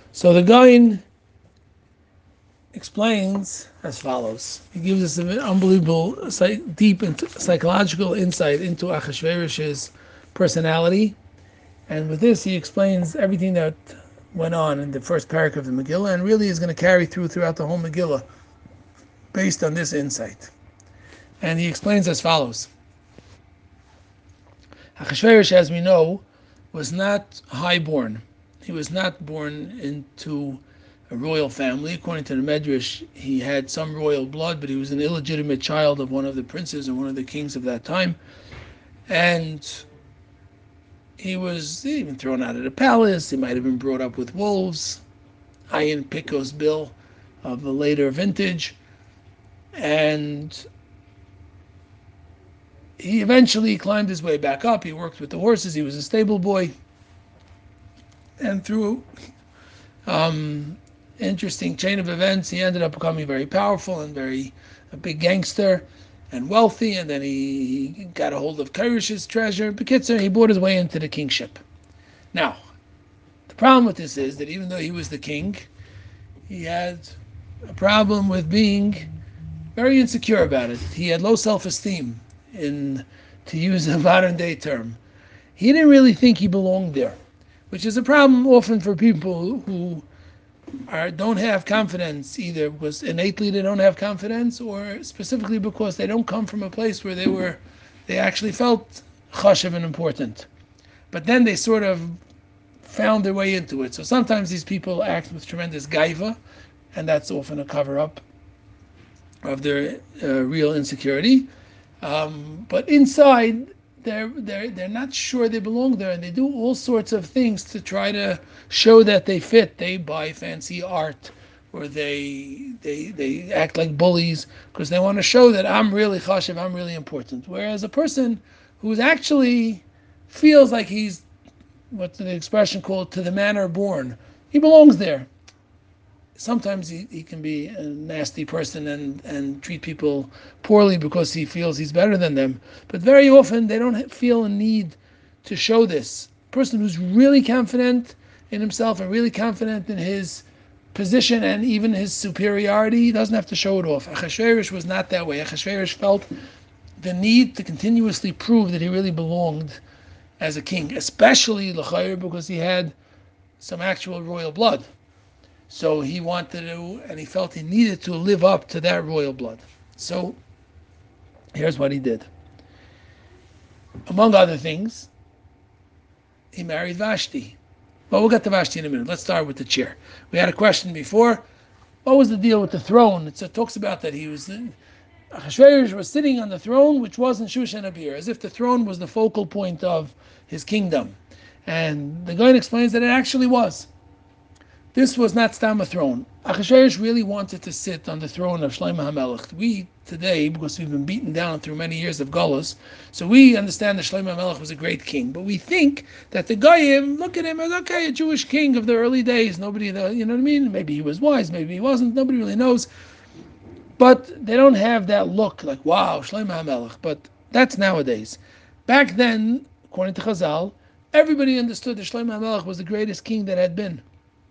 So the Gaon explains as follows. He gives us an unbelievable, deep psychological insight into Achashverosh's personality. And with this, he explains everything that went on in the first parak of the Megillah and really is going to carry throughout the whole Megillah based on this insight. And he explains as follows. Achashverosh, as we know, was not highborn. He was not born into a royal family. According to the Medrash, he had some royal blood, but he was an illegitimate child of one of the princes or one of the kings of that time. And he was even thrown out of the palace. He might have been brought up with wolves. Iron Picos Bill of a later vintage. And he eventually climbed his way back up. He worked with the horses. He was a stable boy. And through interesting chain of events, he ended up becoming very powerful and a big gangster and wealthy. And then he got a hold of Kairish's treasure. Bekitzer, he bought his way into the kingship. Now, the problem with this is that even though he was the king, he had a problem with being very insecure about it. He had low self-esteem, to use a modern day term. He didn't really think he belonged there, which is a problem often for people who don't have confidence, either because innately they don't have confidence, or specifically because they don't come from a place where they actually felt chashiv and important. But then they sort of found their way into it. So sometimes these people act with tremendous gaiva, and that's often a cover-up of their real insecurity. But inside, they're not sure they belong there, and they do all sorts of things to try to show that they fit. They buy fancy art, or they act like bullies because they want to show that I'm really chashiv, I'm really important. Whereas a person who's actually feels like he's, what's the expression called, to the manner born, he belongs there. Sometimes he can be a nasty person and treat people poorly because he feels he's better than them. But very often they don't feel a need to show this. A person who's really confident in himself and really confident in his position and even his superiority doesn't have to show it off. Achashverosh was not that way. Achashverosh felt the need to continuously prove that he really belonged as a king, especially l'chayr because he had some actual royal blood. So he wanted to, and he felt he needed to live up to that royal blood. So here's what he did. Among other things, he married Vashti. Well, we'll get to Vashti in a minute. Let's start with the chair. We had a question before. What was the deal with the throne? It talks about that Ahasuerus was sitting on the throne, which was in Shushan Abir, as if the throne was the focal point of his kingdom. And the Gaon explains that it actually was. This was not Stam a throne. Achashverosh really wanted to sit on the throne of Shlomo HaMelech. We today, because we've been beaten down through many years of Golos, so we understand that Shlomo HaMelech was a great king. But we think that the Goyim look at him as, okay, a Jewish king of the early days. Nobody, you know what I mean? Maybe he was wise, maybe he wasn't. Nobody really knows. But they don't have that look like, wow, Shlomo HaMelech. But that's nowadays. Back then, according to Chazal, everybody understood that Shlomo HaMelech was the greatest king that had been.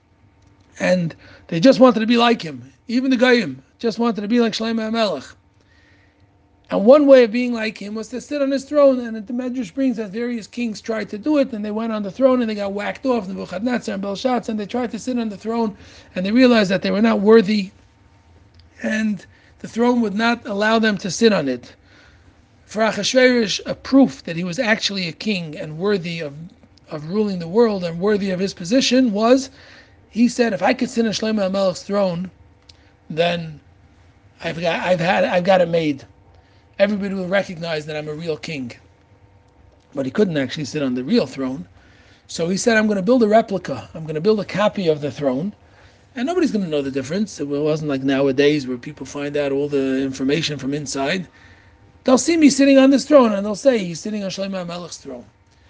And they just wanted to be like him. Even the Goyim just wanted to be like Shlomo HaMelech. And one way of being like him was to sit on his throne. And the Medrash brings that various kings tried to do it, and they went on the throne and they got whacked off, Nebuchadnezzar and Belshazzar, and they tried to sit on the throne, and they realized that they were not worthy, and the throne would not allow them to sit on it. For Achashverosh, a proof that he was actually a king and worthy of ruling the world and worthy of his position was, he said, if I could sit on Shlomo HaMelech's throne, then I've got it made. Everybody will recognize that I'm a real king. But he couldn't actually sit on the real throne. So he said, I'm going to build a replica. I'm going to build a copy of the throne. And nobody's going to know the difference. It wasn't like nowadays where people find out all the information from inside. They'll see me sitting on this throne and they'll say, he's sitting on Shlomo HaMelech's throne.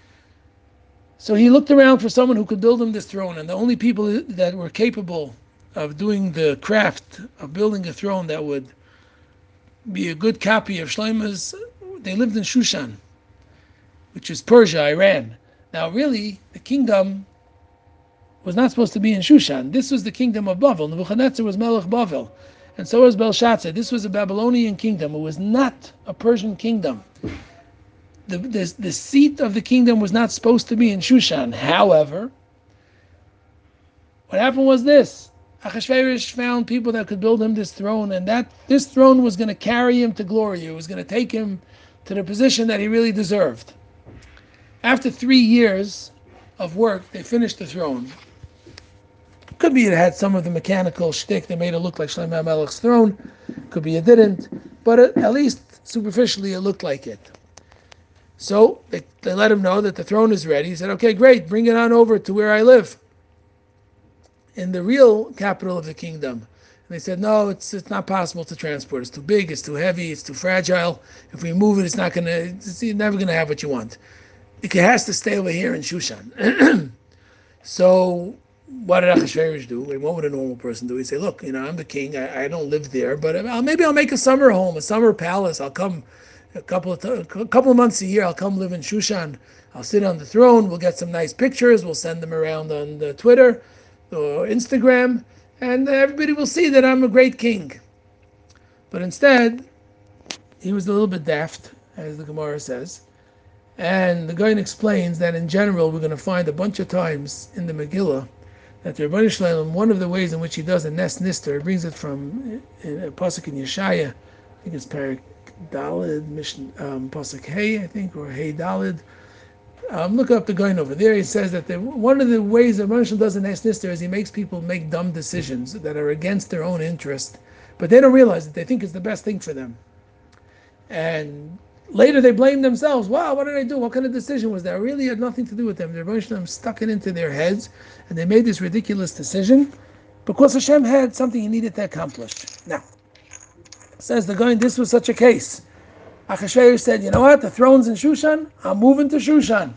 So he looked around for someone who could build him this throne. And the only people that were capable of doing the craft of building a throne that would be a good copy of Shlomo's, they lived in Shushan, which is Persia, Iran. Now, really, the kingdom was not supposed to be in Shushan. This was the kingdom of Bavel. Nebuchadnezzar was Melech Bavel. And so was Belshazzar. This was a Babylonian kingdom. It was not a Persian kingdom. The seat of the kingdom was not supposed to be in Shushan. However, what happened was this. Achashverosh found people that could build him this throne, and that this throne was going to carry him to glory. It was going to take him to the position that he really deserved. After 3 years of work, they finished the throne. Could be it had some of the mechanical shtick that made it look like Shlomo HaMelech's throne. Could be it didn't. But at least superficially it looked like it. So they let him know that the throne is ready. He said, okay, great, bring it on over to where I live, in the real capital of the kingdom. And they said, no, it's not possible to transport. It's too big, it's too heavy, it's too fragile. If we move it, you're never going to have what you want. It has to stay over here in Shushan. So what did Achashverosh do? What would a normal person do? He'd say, look, I'm the king. I don't live there, but maybe I'll make a summer home, a summer palace. I'll come a couple of months a year. I'll come live in Shushan. I'll sit on the throne. We'll get some nice pictures. We'll send them around on the Twitter or Instagram, and everybody will see that I'm a great king. But instead, he was a little bit daft, as the Gemara says. And the Gaon explains that in general, we're going to find a bunch of times in the Megillah that the Rebbeinu Shalom, one of the ways in which he does a Nes Nister, he brings it from a pasuk in Yeshaya, I think it's Parak Dalid, pasuk Hey, I think, or Hey Dalid. Look up the Gaon over there. He says that one of the ways that Rebbeinu Shalom does a Nes Nister is he makes people make dumb decisions that are against their own interest, but they don't realize it. They think it's the best thing for them. And later they blame themselves. Wow, what did I do? What kind of decision was that? It really had nothing to do with them. The Rebbeinu Shalom stuck it into their heads, and they made this ridiculous decision because Hashem had something he needed to accomplish. Now, says the Gaon, this was such a case. Achashverosh said, you know what? The throne's in Shushan. I'm moving to Shushan.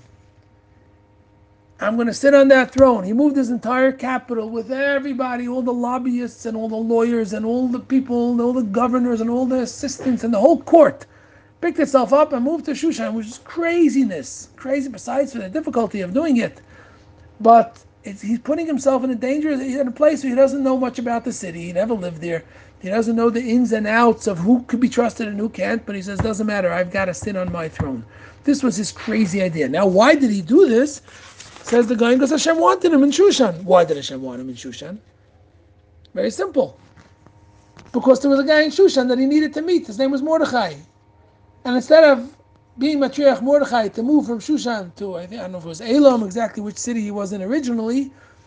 I'm going to sit on that throne. He moved his entire capital with everybody, all the lobbyists and all the lawyers and all the people, and all the governors and all the assistants and the whole court. Picked itself up and moved to Shushan, which is craziness. Crazy besides for the difficulty of doing it. But he's putting himself in a danger, he's in a place where he doesn't know much about the city. He never lived there. He doesn't know the ins and outs of who could be trusted and who can't, but he says, doesn't matter, I've got to sit on my throne. This was his crazy idea. Now, why did he do this? Says the guy, because Hashem wanted him in Shushan. Why did Hashem want him in Shushan? Very simple. Because there was a guy in Shushan that he needed to meet. His name was Mordechai. And instead of being Matriarch Mordechai to move from Shushan to, I don't know if it was Elam, exactly which city he was in originally,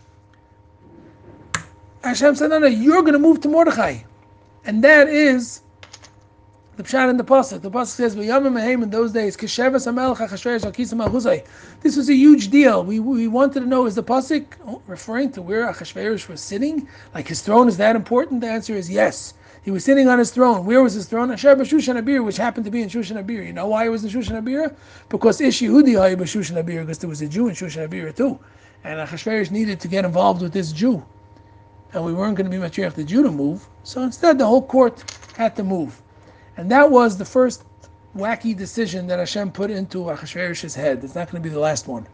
Hashem said, no, you're going to move to Mordechai. And that is the pshat in the pasuk. The pasuk says, "V'yamim mehem," in those days, "K'shevas hamelech Achashverosh al kisam al-huzay." This was a huge deal. We wanted to know, is the pasuk referring to where Achashverosh was sitting? Like his throne is that important? The answer is yes. He was sitting on his throne. Where was his throne? Asher b'Shushan Abir, which happened to be in Shushan Abir. You know why it was in Shushan Abir? Because Ish Yehudi hay b'Shushan Abir, because there was a Jew in Shushan Abir too, and Achashverosh needed to get involved with this Jew. And we weren't going to be Matriarch the Jew to move, so instead the whole court had to move. And that was the first wacky decision that Hashem put into Achashverosh's head. It's not going to be the last one.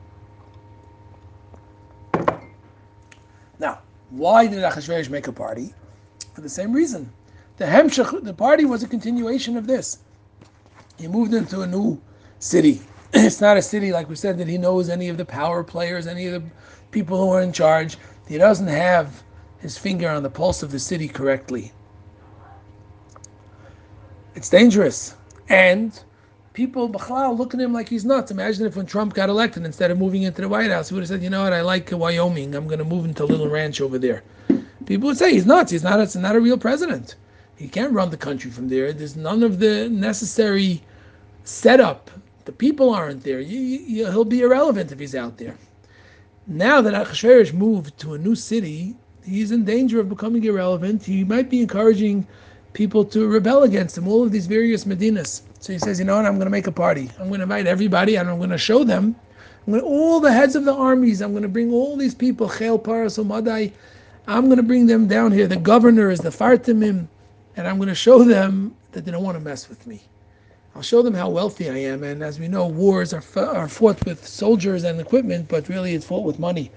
Now, why did Achashverosh make a party? For the same reason. The party was a continuation of this. He moved into a new city. It's not a city, like we said, that he knows any of the power players, any of the people who are in charge. He doesn't have his finger on the pulse of the city correctly. It's dangerous. And people, B'chalal, look at him like he's nuts. Imagine if when Trump got elected, instead of moving into the White House, he would have said, you know what, I like Wyoming. I'm going to move into a little ranch over there. People would say, he's nuts. He's not a real president. He can't run the country from there. There's none of the necessary setup. The people aren't there. He'll be irrelevant if he's out there. Now that Achashverosh moved to a new city, he's in danger of becoming irrelevant. He might be encouraging people to rebel against him, all of these various medinas. So he says, you know what, I'm going to make a party. I'm going to invite everybody and I'm going to show them. All the heads of the armies, I'm going to bring all these people, Chel, Paras, Umadai, I'm going to bring them down here. The governors, the Fartimim, and I'm going to show them that they don't want to mess with me. I'll show them how wealthy I am. And as we know, wars are fought with soldiers and equipment, but really it's fought with money.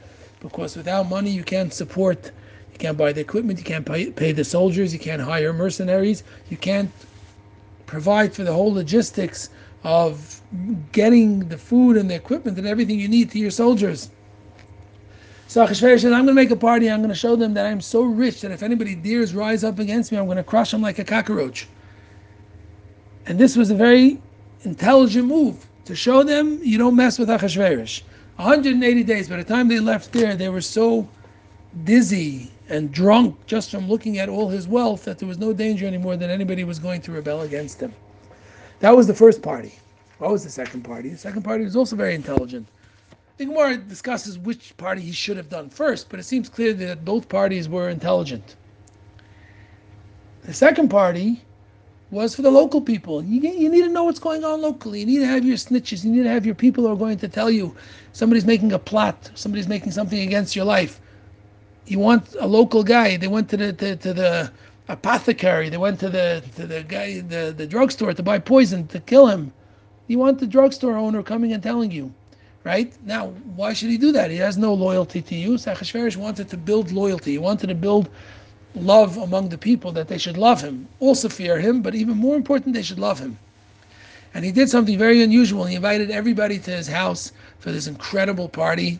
because without money you can't support, you can't buy the equipment, you can't pay the soldiers, you can't hire mercenaries, you can't provide for the whole logistics of getting the food and the equipment and everything you need to your soldiers. So Achashverosh said, I'm going to make a party. I'm going to show them that I'm so rich that if anybody dares rise up against me, I'm going to crush them like a cockroach. And this was a very intelligent move to show them you don't mess with Achashverosh. 180 days. By the time they left there, they were so dizzy and drunk just from looking at all his wealth that there was no danger anymore that anybody was going to rebel against him. That was the first party. What was the second party? The second party was also very intelligent. The Gemara discusses which party he should have done first, but it seems clear that both parties were intelligent. The second party was for the local people. You need to know what's going on locally. You need to have your snitches. You need to have your people who are going to tell you somebody's making a plot, somebody's making something against your life. You want a local guy. They went to the apothecary. They went to the guy, the drugstore to buy poison to kill him. You want the drugstore owner coming and telling you. Right? Now, why should he do that? He has no loyalty to you. Achashverosh wanted to build loyalty. He wanted to build love among the people, that they should love him. Also fear him, but even more important, they should love him. And he did something very unusual. He invited everybody to his house for this incredible party.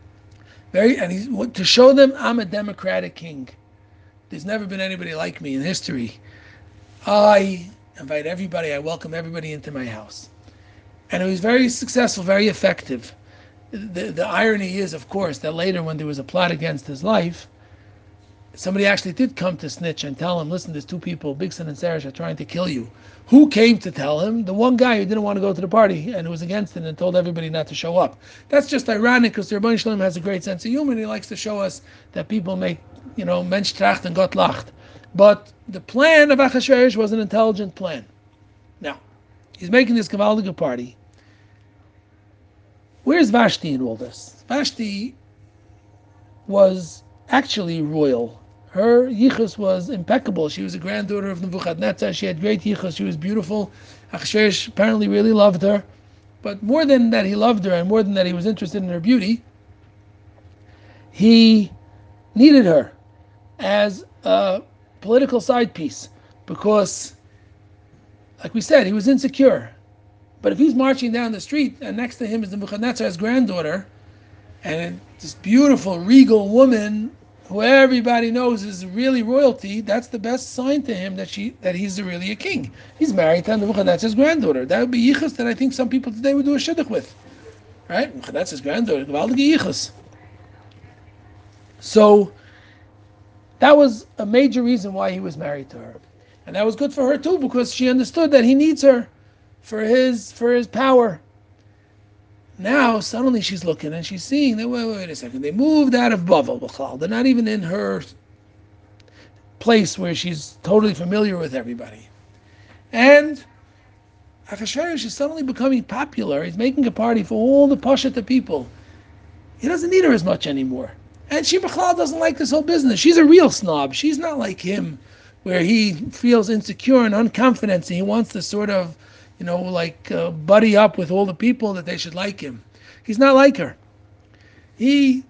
To show them, I'm a democratic king. There's never been anybody like me in history. I invite everybody, I welcome everybody into my house. And it was very successful, very effective. The irony is, of course, that later when there was a plot against his life, somebody actually did come to snitch and tell him, listen, there's two people, Bigsan and Seresh, are trying to kill you. Who came to tell him? The one guy who didn't want to go to the party and was against it and told everybody not to show up. That's just ironic because the Rebbeinu Shalom has a great sense of humor and he likes to show us that people make, Mensch tracht and Gott lacht. But the plan of Achashverosh was an intelligent plan. Now, he's making this Kavaldiga party. Where's Vashti in all this? Vashti was actually royal. Her yichus was impeccable. She was a granddaughter of Nebuchadnezzar. She had great yichus. She was beautiful. Achashverosh apparently really loved her. But more than that he loved her and more than that he was interested in her beauty, he needed her as a political side piece because, like we said, he was insecure. But if he's marching down the street and next to him is Nebuchadnezzar's granddaughter, and this beautiful, regal woman who everybody knows is really royalty, that's the best sign to him that he's really a king. He's married to Nebuchadnezzar's granddaughter. That would be yichus that I think some people today would do a shidduch with. Right? Nebuchadnezzar's granddaughter, gewaldige yichus. So that was a major reason why he was married to her. And that was good for her too, because she understood that he needs her for his power. Now suddenly she's looking and she's seeing that wait a second, they moved out of Bavel. They're not even in her place where she's totally familiar with everybody. And Achashverosh is suddenly becoming popular. He's making a party for all the Pashut people. He doesn't need her as much anymore. And she doesn't like this whole business. She's a real snob. She's not like him, where he feels insecure and unconfident and he wants to sort of buddy up with all the people that they should like him. He's not like her. She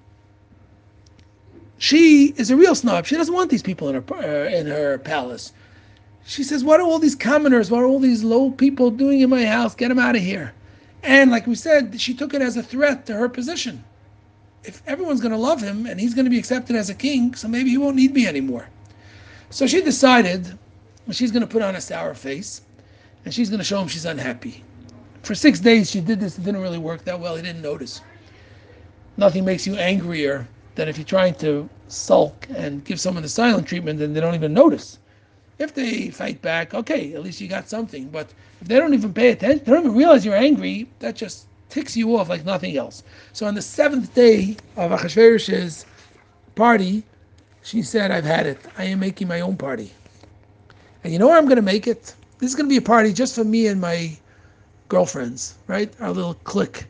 is a real snob. She doesn't want these people in her palace. She says, what are all these commoners, what are all these low people doing in my house? Get them out of here. And like we said, she took it as a threat to her position. If everyone's going to love him and he's going to be accepted as a king, so maybe he won't need me anymore. So she decided she's going to put on a sour face and she's going to show him she's unhappy. For 6 days she did this. It didn't really work that well. He didn't notice. Nothing makes you angrier than if you're trying to sulk and give someone the silent treatment and they don't even notice. If they fight back, okay, at least you got something. But if they don't even pay attention, they don't even realize you're angry, that just ticks you off like nothing else. So on the 7th day of Achashverosh's party, she said, I've had it. I am making my own party. And you know where I'm going to make it? This is going to be a party just for me and my girlfriends, right? Our little clique.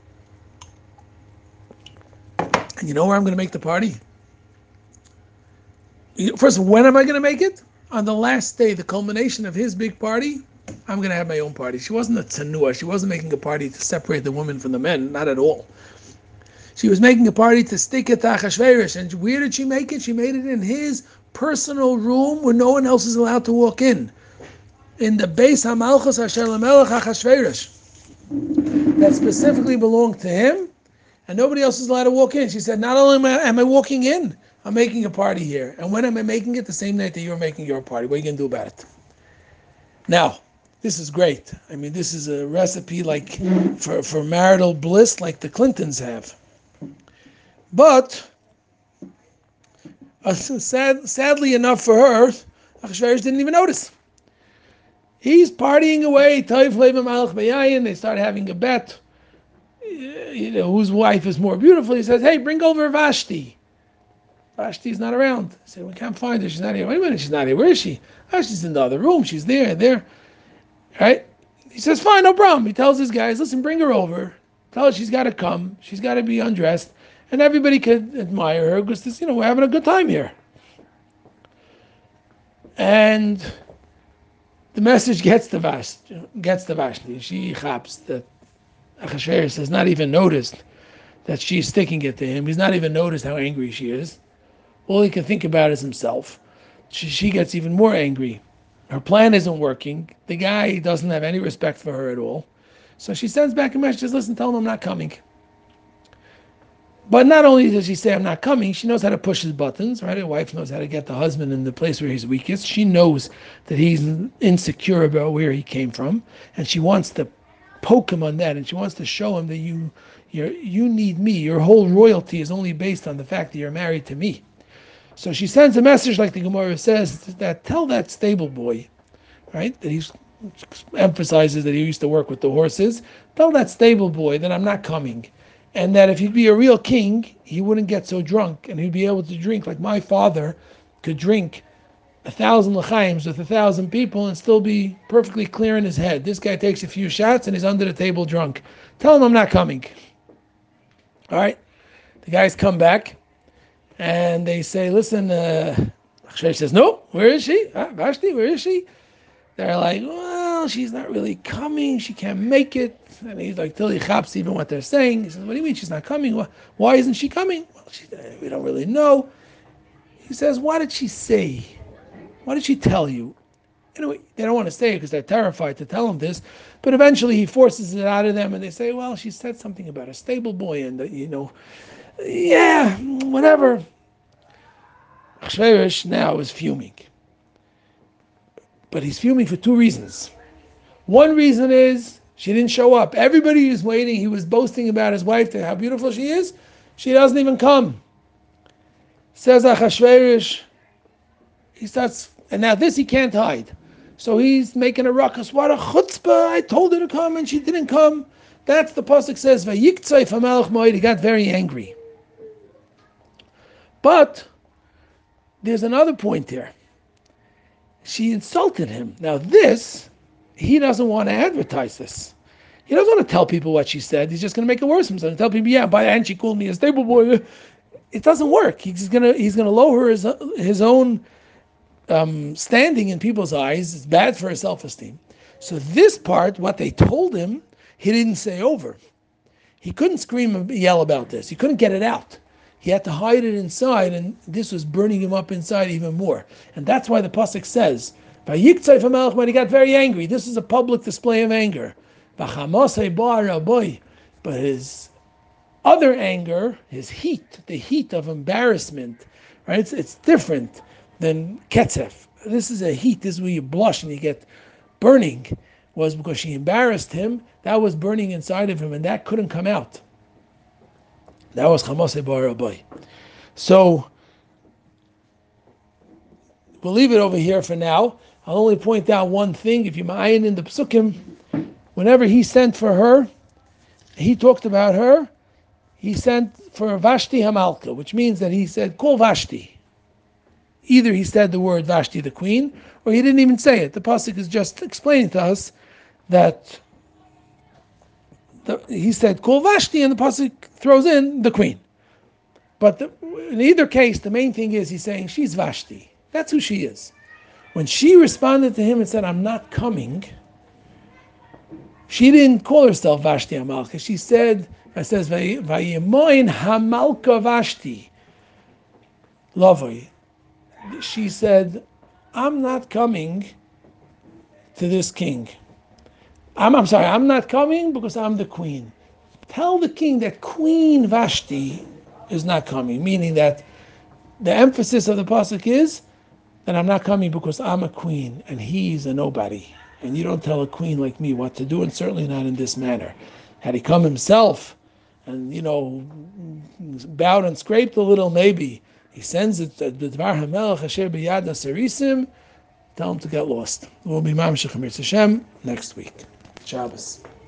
And you know where I'm going to make the party? First, when am I going to make it? On the last day, the culmination of his big party, I'm going to have my own party. She wasn't a tsanua. She wasn't making a party to separate the women from the men. Not at all. She was making a party to stick it to Achashverosh. And where did she make it? She made it in his personal room where no one else is allowed to walk in the Beis HaMalchus Asher Lamelech Achashverosh. That specifically belonged to him, and nobody else is allowed to walk in. She said, not only am I walking in, I'm making a party here. And when am I making it? The same night that you're making your party. What are you going to do about it? Now, this is great. I mean, this is a recipe like for marital bliss like the Clintons have. But, sadly enough for her, Achashverosh didn't even notice. He's partying away. They start having a bet. Whose wife is more beautiful? He says, "Hey, bring over Vashti." Vashti's not around. I say, "We can't find her. She's not here." Wait a minute, she's not here. Where is she? Oh, she's in the other room. She's there. Right? He says, "Fine, no problem." He tells his guys, "Listen, bring her over. Tell her she's got to come. She's got to be undressed, and everybody could admire her because we're having a good time here." And the message gets to Vashti. She chaps that Achashverosh has not even noticed that she's sticking it to him. He's not even noticed how angry she is. All he can think about is himself. She gets even more angry. Her plan isn't working. The guy doesn't have any respect for her at all. So she sends back a message, says, "Listen, tell him I'm not coming." But not only does she say I'm not coming, she knows how to push his buttons, right? A wife knows how to get the husband in the place where he's weakest. She knows that he's insecure about where he came from, and she wants to poke him on that, and she wants to show him that you need me. Your whole royalty is only based on the fact that you're married to me. So she sends a message, like the Gemara says, that tell that stable boy, right? That he emphasizes that he used to work with the horses. Tell that stable boy that I'm not coming. And that if he'd be a real king, he wouldn't get so drunk, and he'd be able to drink like my father could drink 1,000 l'chaims with 1,000 people and still be perfectly clear in his head. This guy takes a few shots and he's under the table drunk. Tell him I'm not coming. All right. The guys come back and they say, "Listen," Achashverosh says, "No, where is she? Vashti, where is she?" They're like, "Well, she's not really coming. She can't make it." And he's like, till he chaps even what they're saying. He says, "What do you mean she's not coming? Why isn't she coming?" "Well, we don't really know." He says, "What did she say? What did she tell you?" Anyway, they don't want to say it because they're terrified to tell him this. But eventually he forces it out of them and they say, "Well, she said something about a stable boy and, yeah, whatever." Achashverosh now is fuming. But he's fuming for two reasons. One reason is she didn't show up. Everybody is waiting. He was boasting about his wife, how beautiful she is. She doesn't even come. Says Achashverosh, he starts, and now this he can't hide. So he's making a ruckus. What a chutzpah! I told her to come and she didn't come. That's the pasuk says, "Vayiktzai f'melech moed." He got very angry. But there's another point here. She insulted him. Now this, he doesn't want to advertise this. He doesn't want to tell people what she said. He's just going to make it worse himself. Tell people, "Yeah, by the end she called me a stable boy." It doesn't work. He's gonna lower his own standing in people's eyes. It's bad for his self-esteem. So this part, what they told him, he didn't say over. He couldn't scream and yell about this. He couldn't get it out. He had to hide it inside, and this was burning him up inside even more. And that's why the pasuk says, "Vayiktzai f'melech," when he got very angry. This is a public display of anger. V'chamasei bar boy, but his other anger, his heat, the heat of embarrassment, right? It's different than ketzef. This is a heat. This is where you blush and you get burning. Was because she embarrassed him. That was burning inside of him, and that couldn't come out. That was chamasei bar boy. So we'll leave it over here for now. I'll only point out one thing. If you ma'ayin in the psukim, whenever he sent for her, he talked about her. He sent for Vashti Hamalka, which means that he said, "Call Vashti." Either he said the word Vashti the queen, or he didn't even say it. The pasuk is just explaining to us that he said, "Call Vashti," and the pasuk throws in the queen. But in either case, the main thing is he's saying she's Vashti. That's who she is. When she responded to him and said, "I'm not coming," she didn't call herself Vashti Hamalka. She said, It says, Vayemoin Hamalka Vashti Lavoi. She said, I'm not coming to this king. I'm sorry, I'm not coming because I'm the queen. Tell the king that Queen Vashti is not coming, meaning that the emphasis of the pasuk is that I'm not coming because I'm a queen and he's a nobody. And you don't tell a queen like me what to do, and certainly not in this manner. Had he come himself and, bowed and scraped a little, maybe he sends it to Dvar HaMelech Asher B'Yad Nasarisim, tell him to get lost. We'll be Mamshech Amir Hashem next week. Shabbos.